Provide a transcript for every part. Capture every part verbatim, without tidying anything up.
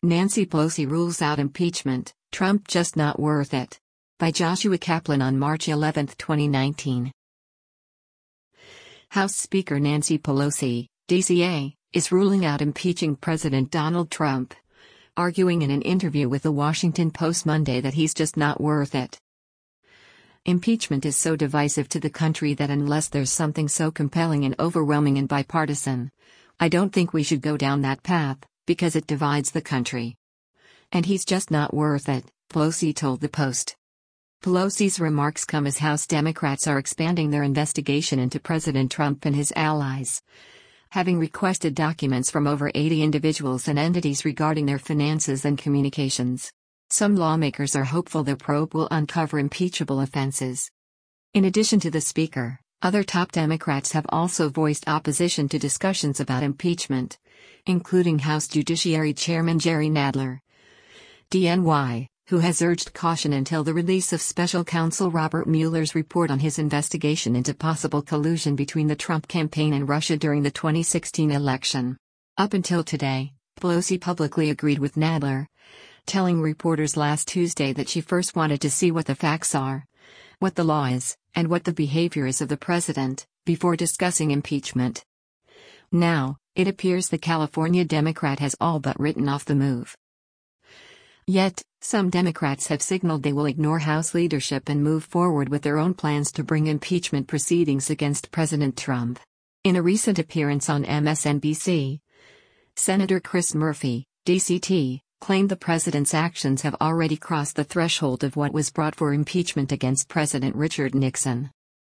Nancy Pelosi rules out impeachment, Trump just not worth it. By Joshua Kaplan on March eleventh, twenty nineteen. House Speaker Nancy Pelosi, D C A, is ruling out impeaching President Donald Trump, arguing in an interview with The Washington Post Monday that he's just not worth it. Impeachment is so divisive to the country that unless there's something so compelling and overwhelming and bipartisan, I don't think we should go down that path, because it divides the country. And he's just not worth it, Pelosi told the Post. Pelosi's remarks come as House Democrats are expanding their investigation into President Trump and his allies, having requested documents from over eighty individuals and entities regarding their finances and communications. Some lawmakers are hopeful their probe will uncover impeachable offenses. In addition to the Speaker, other top Democrats have also voiced opposition to discussions about impeachment, including House Judiciary Chairman Jerry Nadler, D N Y, who has urged caution until the release of Special Counsel Robert Mueller's report on his investigation into possible collusion between the Trump campaign and Russia during the twenty sixteen election. Up until today, Pelosi publicly agreed with Nadler, telling reporters last Tuesday that she first wanted to see what the facts are, what the law is, and what the behavior is of the president, before discussing impeachment. Now, it appears the California Democrat has all but written off the move. Yet, some Democrats have signaled they will ignore House leadership and move forward with their own plans to bring impeachment proceedings against President Trump. In a recent appearance on M S N B C, Senator Chris Murphy, D C T, claimed the president's actions have already crossed the threshold of what was brought for impeachment against President Richard Nixon.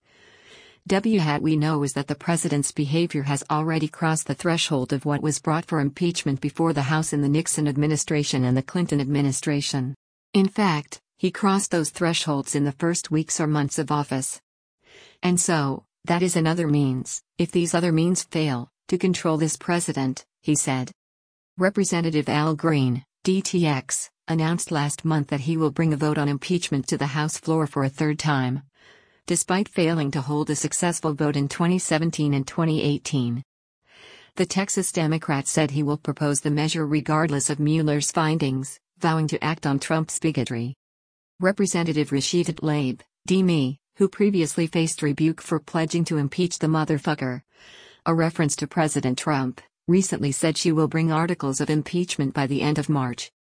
What we know is that the president's behavior has already crossed the threshold of what was brought for impeachment before the House in the Nixon administration and the Clinton administration. In fact, he crossed those thresholds in the first weeks or months of office. And so, that is another means, if these other means fail, to control this president, he said. Representative Al Green, D T X, announced last month that he will bring a vote on impeachment to the House floor for a third time, despite failing to hold a successful vote in twenty seventeen and twenty eighteen. The Texas Democrat said he will propose the measure regardless of Mueller's findings, vowing to act on Trump's bigotry. Representative Rashida Tlaib, D M I, who previously faced rebuke for pledging to impeach the motherfucker, a reference to President Trump, recently said she will bring articles of impeachment by the end of March.